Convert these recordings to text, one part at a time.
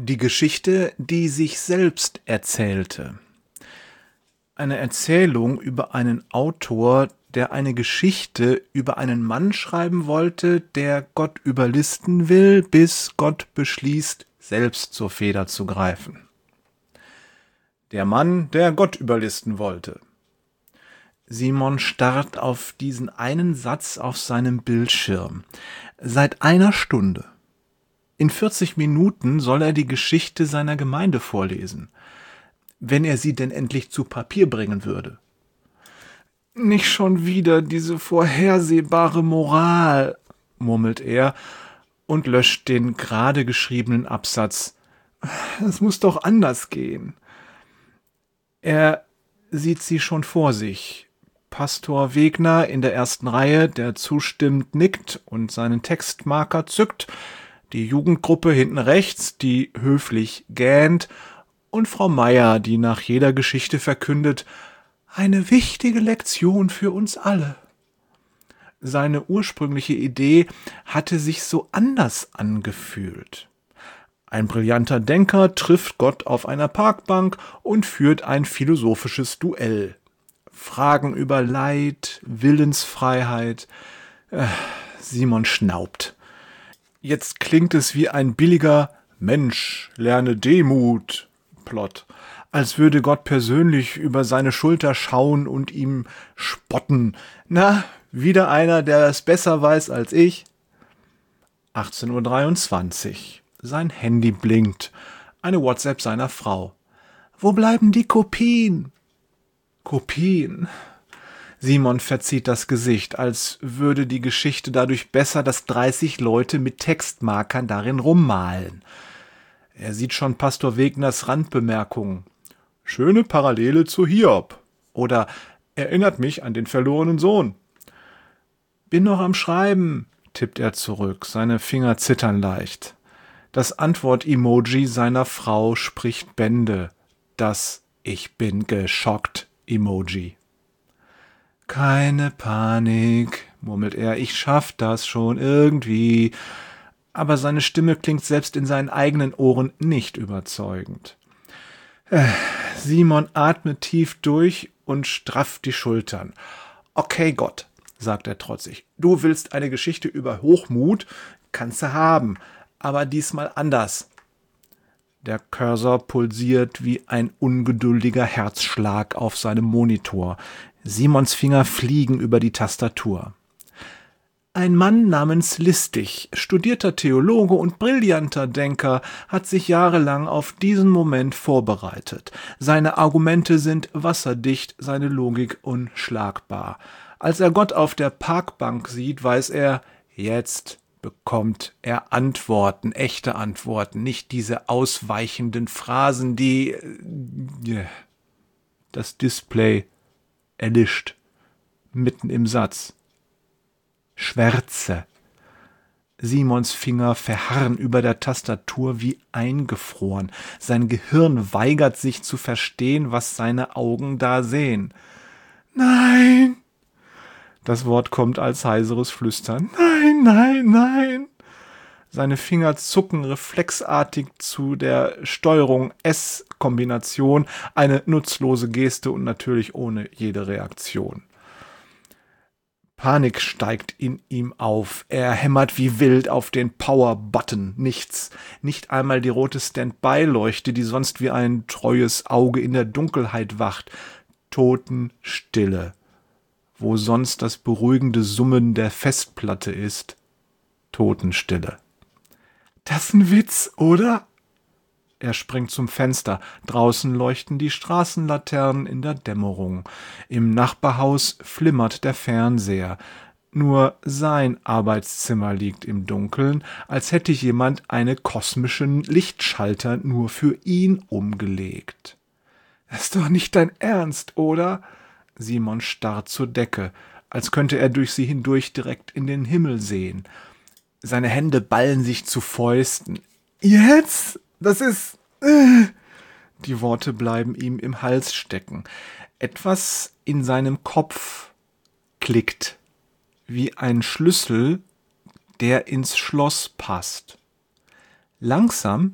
Die Geschichte, die sich selbst erzählte. Eine Erzählung über einen Autor, der eine Geschichte über einen Mann schreiben wollte, der Gott überlisten will, bis Gott beschließt, selbst zur Feder zu greifen. Der Mann, der Gott überlisten wollte. Simon starrt auf diesen einen Satz auf seinem Bildschirm. Seit einer Stunde. In 40 Minuten soll er die Geschichte seiner Gemeinde vorlesen. Wenn er sie denn endlich zu Papier bringen würde. Nicht schon wieder diese vorhersehbare Moral, murmelt er und löscht den gerade geschriebenen Absatz. Es muss doch anders gehen. Er sieht sie schon vor sich. Pastor Wegner in der ersten Reihe, der zustimmend nickt und seinen Textmarker zückt, die Jugendgruppe hinten rechts, die höflich gähnt, und Frau Meier, die nach jeder Geschichte verkündet, eine wichtige Lektion für uns alle. Seine ursprüngliche Idee hatte sich so anders angefühlt. Ein brillanter Denker trifft Gott auf einer Parkbank und führt ein philosophisches Duell. Fragen über Leid, Willensfreiheit. Simon schnaubt. Jetzt klingt es wie ein billiger Mensch, lerne Demut Plot, als würde Gott persönlich über seine Schulter schauen und ihm spotten. Na, wieder einer, der es besser weiß als ich. 18:23 Uhr. Sein Handy blinkt. Eine WhatsApp seiner Frau. Wo bleiben die Kopien? Kopien. Simon verzieht das Gesicht, als würde die Geschichte dadurch besser, dass 30 Leute mit Textmarkern darin rummalen. Er sieht schon Pastor Wegners Randbemerkungen. Schöne Parallele zu Hiob. Oder erinnert mich an den verlorenen Sohn. Bin noch am Schreiben, tippt er zurück. Seine Finger zittern leicht. Das Antwort-Emoji seiner Frau spricht Bände. Das Ich bin geschockt Emoji. Keine Panik, murmelt er, ich schaff das schon irgendwie. Aber seine Stimme klingt selbst in seinen eigenen Ohren nicht überzeugend. Simon atmet tief durch und strafft die Schultern. Okay, Gott, sagt er trotzig, du willst eine Geschichte über Hochmut, kannst du haben, aber diesmal anders. Der Cursor pulsiert wie ein ungeduldiger Herzschlag auf seinem Monitor. Simons Finger fliegen über die Tastatur. Ein Mann namens Listig, studierter Theologe und brillanter Denker, hat sich jahrelang auf diesen Moment vorbereitet. Seine Argumente sind wasserdicht, seine Logik unschlagbar. Als er Gott auf der Parkbank sieht, weiß er, jetzt bekommt er Antworten, echte Antworten, nicht diese ausweichenden Phrasen, die... Das Display erlischt, mitten im Satz. Schwärze. Simons Finger verharren über der Tastatur wie eingefroren. Sein Gehirn weigert sich zu verstehen, was seine Augen da sehen. Nein! Das Wort kommt als heiseres Flüstern. Nein, nein, nein! Seine Finger zucken reflexartig zu der Steuerung-S-Kombination, eine nutzlose Geste und natürlich ohne jede Reaktion. Panik steigt in ihm auf. Er hämmert wie wild auf den Power-Button. Nichts. Nicht einmal die rote Standby-Leuchte, die sonst wie ein treues Auge in der Dunkelheit wacht. Totenstille. Wo sonst das beruhigende Summen der Festplatte ist. Totenstille. Das ist ein Witz, oder? Er springt zum Fenster. Draußen leuchten die Straßenlaternen in der Dämmerung. Im Nachbarhaus flimmert der Fernseher. Nur sein Arbeitszimmer liegt im Dunkeln, als hätte jemand einen kosmischen Lichtschalter nur für ihn umgelegt. Das ist doch nicht dein Ernst, oder? Simon starrt zur Decke, als könnte er durch sie hindurch direkt in den Himmel sehen. Seine Hände ballen sich zu Fäusten. Jetzt? Das ist... Die Worte bleiben ihm im Hals stecken. Etwas in seinem Kopf klickt, wie ein Schlüssel, der ins Schloss passt. Langsam,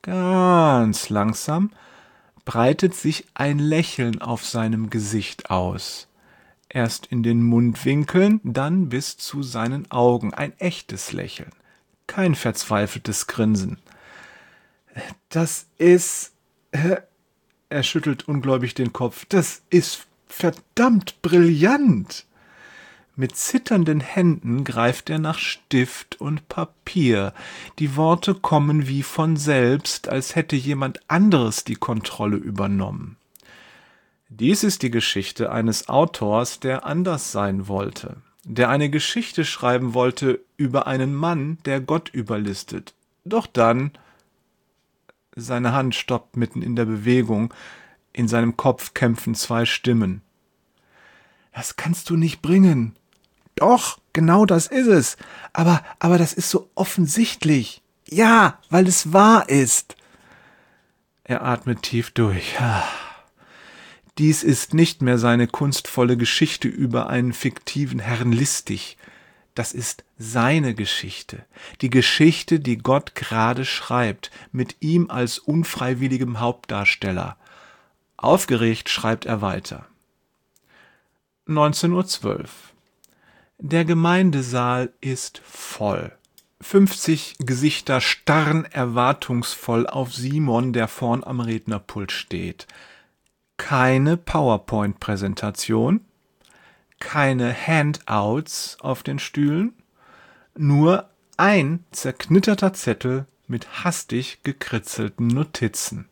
Ganz langsam breitet sich ein Lächeln auf seinem Gesicht aus. Erst in den Mundwinkeln, dann bis zu seinen Augen. Ein echtes Lächeln. Kein verzweifeltes Grinsen. Das ist... Er schüttelt ungläubig den Kopf. Das ist verdammt brillant. Mit zitternden Händen greift er nach Stift und Papier. Die Worte kommen wie von selbst, als hätte jemand anderes die Kontrolle übernommen. Dies ist die Geschichte eines Autors, der anders sein wollte, der eine Geschichte schreiben wollte über einen Mann, der Gott überlistet. Doch dann... Seine Hand stoppt mitten in der Bewegung. In seinem Kopf kämpfen zwei Stimmen. Das kannst du nicht bringen. Doch, genau das ist es. Aber das ist so offensichtlich. Ja, weil es wahr ist. Er atmet tief durch. Dies ist nicht mehr seine kunstvolle Geschichte über einen fiktiven Herrn Listig. Das ist seine Geschichte, die Geschichte, die Gott gerade schreibt, mit ihm als unfreiwilligem Hauptdarsteller. Aufgeregt schreibt er weiter. 19:12 Uhr. Der Gemeindesaal ist voll. 50 Gesichter starren erwartungsvoll auf Simon, der vorn am Rednerpult steht. Keine PowerPoint-Präsentation, keine Handouts auf den Stühlen, nur ein zerknitterter Zettel mit hastig gekritzelten Notizen.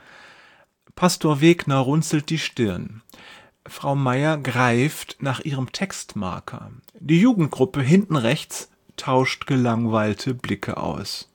Pastor Wegner runzelt die Stirn. Frau Meier greift nach ihrem Textmarker. Die Jugendgruppe hinten rechts tauscht gelangweilte Blicke aus.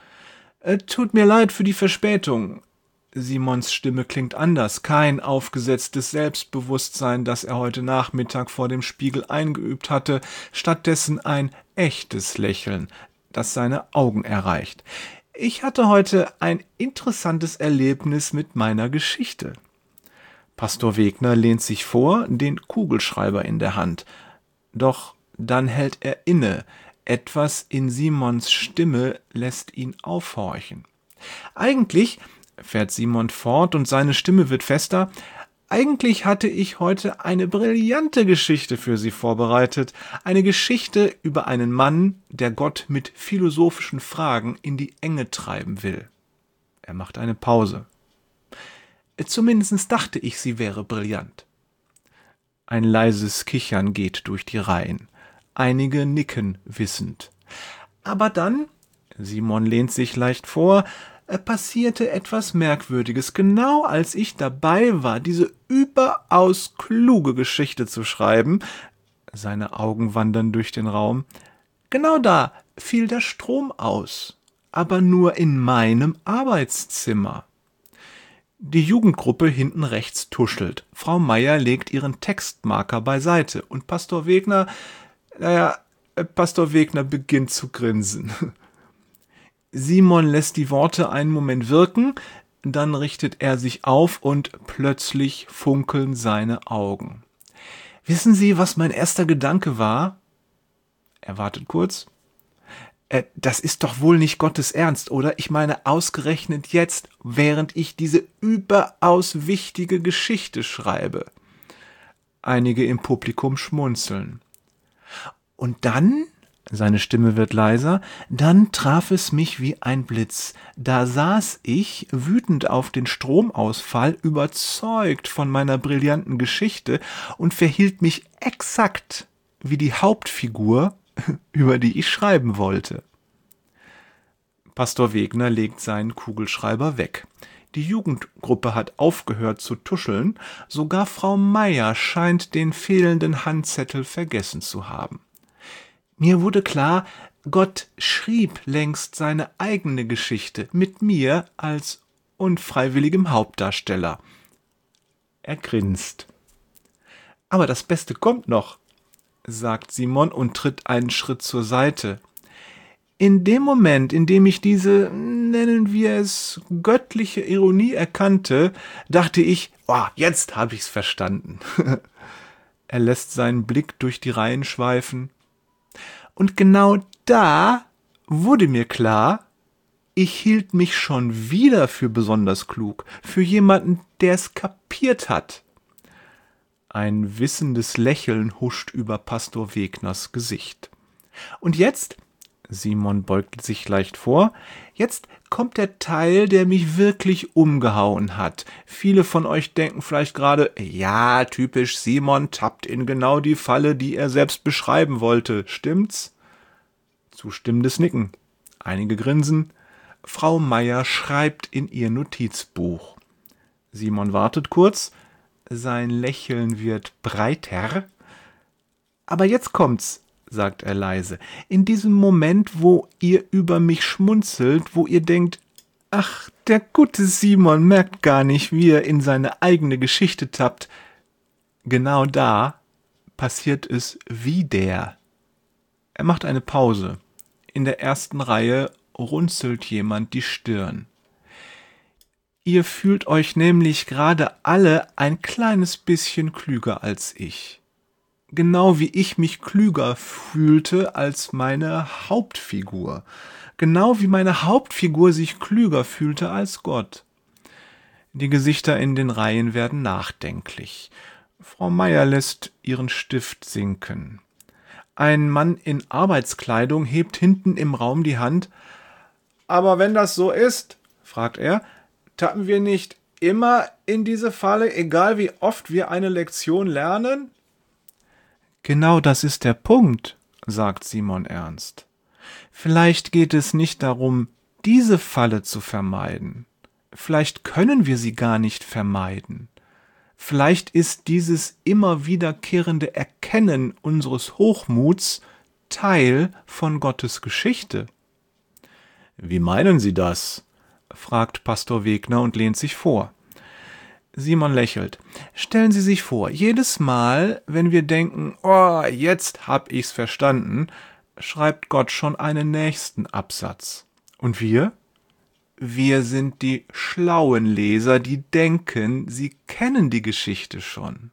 Tut mir leid für die Verspätung. Simons Stimme klingt anders. Kein aufgesetztes Selbstbewusstsein, das er heute Nachmittag vor dem Spiegel eingeübt hatte, stattdessen ein echtes Lächeln, das seine Augen erreicht. Ich hatte heute ein interessantes Erlebnis mit meiner Geschichte. Pastor Wegner lehnt sich vor, den Kugelschreiber in der Hand. Doch dann hält er inne. Etwas in Simons Stimme lässt ihn aufhorchen. Eigentlich, fährt Simon fort und seine Stimme wird fester, eigentlich hatte ich heute eine brillante Geschichte für Sie vorbereitet. Eine Geschichte über einen Mann, der Gott mit philosophischen Fragen in die Enge treiben will. Er macht eine Pause. Zumindest dachte ich, sie wäre brillant. Ein leises Kichern geht durch die Reihen. Einige nicken wissend. Aber dann, Simon lehnt sich leicht vor, passierte etwas Merkwürdiges, genau als ich dabei war, diese überaus kluge Geschichte zu schreiben. Seine Augen wandern durch den Raum. Genau da fiel der Strom aus, aber nur in meinem Arbeitszimmer. Die Jugendgruppe hinten rechts tuschelt. Frau Meier legt ihren Textmarker beiseite und Pastor Wegner beginnt zu grinsen. Simon lässt die Worte einen Moment wirken, dann richtet er sich auf und plötzlich funkeln seine Augen. Wissen Sie, was mein erster Gedanke war? Er wartet kurz. Das ist doch wohl nicht Gottes Ernst, oder? Ich meine, ausgerechnet jetzt, während ich diese überaus wichtige Geschichte schreibe. Einige im Publikum schmunzeln. Und dann, seine Stimme wird leiser, dann traf es mich wie ein Blitz. Da saß ich, wütend auf den Stromausfall, überzeugt von meiner brillanten Geschichte und verhielt mich exakt wie die Hauptfigur, über die ich schreiben wollte. Pastor Wegner legt seinen Kugelschreiber weg. Die Jugendgruppe hat aufgehört zu tuscheln, sogar Frau Meier scheint den fehlenden Handzettel vergessen zu haben. Mir wurde klar, Gott schrieb längst seine eigene Geschichte mit mir als unfreiwilligem Hauptdarsteller. Er grinst. Aber das Beste kommt noch, sagt Simon und tritt einen Schritt zur Seite. In dem Moment, in dem ich diese, nennen wir es, göttliche Ironie erkannte, dachte ich, jetzt habe ich's verstanden. Er lässt seinen Blick durch die Reihen schweifen. Und genau da wurde mir klar, Ich hielt mich schon wieder für besonders klug, für jemanden, der es kapiert hat. Ein wissendes Lächeln huscht über Pastor Wegners Gesicht. Und jetzt, Simon beugt sich leicht vor, jetzt kommt der Teil, der mich wirklich umgehauen hat. Viele von euch denken vielleicht gerade, ja, typisch, Simon tappt in genau die Falle, die er selbst beschreiben wollte. Stimmt's? Zustimmendes Nicken. Einige grinsen. Frau Meier schreibt in ihr Notizbuch. Simon wartet kurz. Sein Lächeln wird breiter. Aber jetzt kommt's, sagt er leise. In diesem Moment, wo ihr über mich schmunzelt, wo ihr denkt, ach, der gute Simon merkt gar nicht, wie er in seine eigene Geschichte tappt. Genau da passiert es wieder. Er macht eine Pause. In der ersten Reihe runzelt jemand die Stirn. Ihr fühlt euch nämlich gerade alle ein kleines bisschen klüger als ich. Genau wie ich mich klüger fühlte als meine Hauptfigur. Genau wie meine Hauptfigur sich klüger fühlte als Gott. Die Gesichter in den Reihen werden nachdenklich. Frau Meier lässt ihren Stift sinken. Ein Mann in Arbeitskleidung hebt hinten im Raum die Hand. Aber wenn das so ist, fragt er, tappen wir nicht immer in diese Falle, egal wie oft wir eine Lektion lernen? Genau das ist der Punkt, sagt Simon ernst. Vielleicht geht es nicht darum, diese Falle zu vermeiden. Vielleicht können wir sie gar nicht vermeiden. Vielleicht ist dieses immer wiederkehrende Erkennen unseres Hochmuts Teil von Gottes Geschichte. Wie meinen Sie das? Fragt Pastor Wegner und lehnt sich vor. Simon lächelt. Stellen Sie sich vor, jedes Mal, wenn wir denken, oh, jetzt hab ich's verstanden, schreibt Gott schon einen nächsten Absatz. Und wir? Wir sind die schlauen Leser, die denken, sie kennen die Geschichte schon.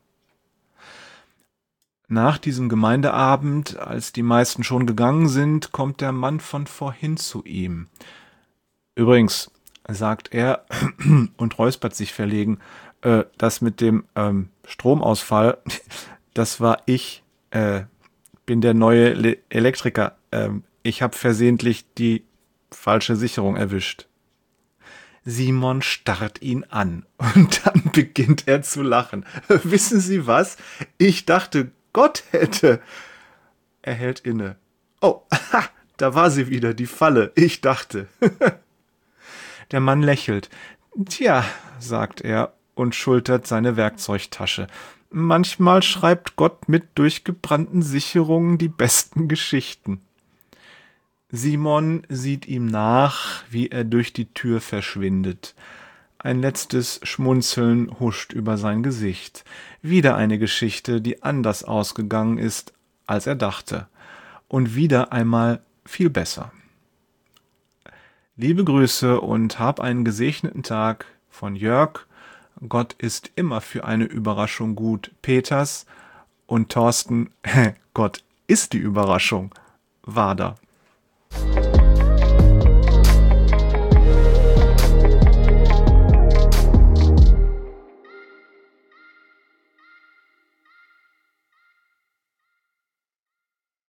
Nach diesem Gemeindeabend, als die meisten schon gegangen sind, kommt der Mann von vorhin zu ihm. Übrigens, sagt er und räuspert sich verlegen, das mit dem Stromausfall, das war ich, bin der neue Elektriker. Ich habe versehentlich die falsche Sicherung erwischt. Simon starrt ihn an und dann beginnt er zu lachen. Wissen Sie was? Ich dachte, Gott hätte. Er hält inne. Oh, da war sie wieder, die Falle. Ich dachte. Der Mann lächelt. Tja, sagt er und schultert seine Werkzeugtasche. Manchmal schreibt Gott mit durchgebrannten Sicherungen die besten Geschichten. Simon sieht ihm nach, wie er durch die Tür verschwindet. Ein letztes Schmunzeln huscht über sein Gesicht. Wieder eine Geschichte, die anders ausgegangen ist, als er dachte. Und wieder einmal viel besser. Liebe Grüße und hab einen gesegneten Tag von Jörg. Gott ist immer für eine Überraschung gut. Peters und Thorsten, Gott ist die Überraschung. Wader.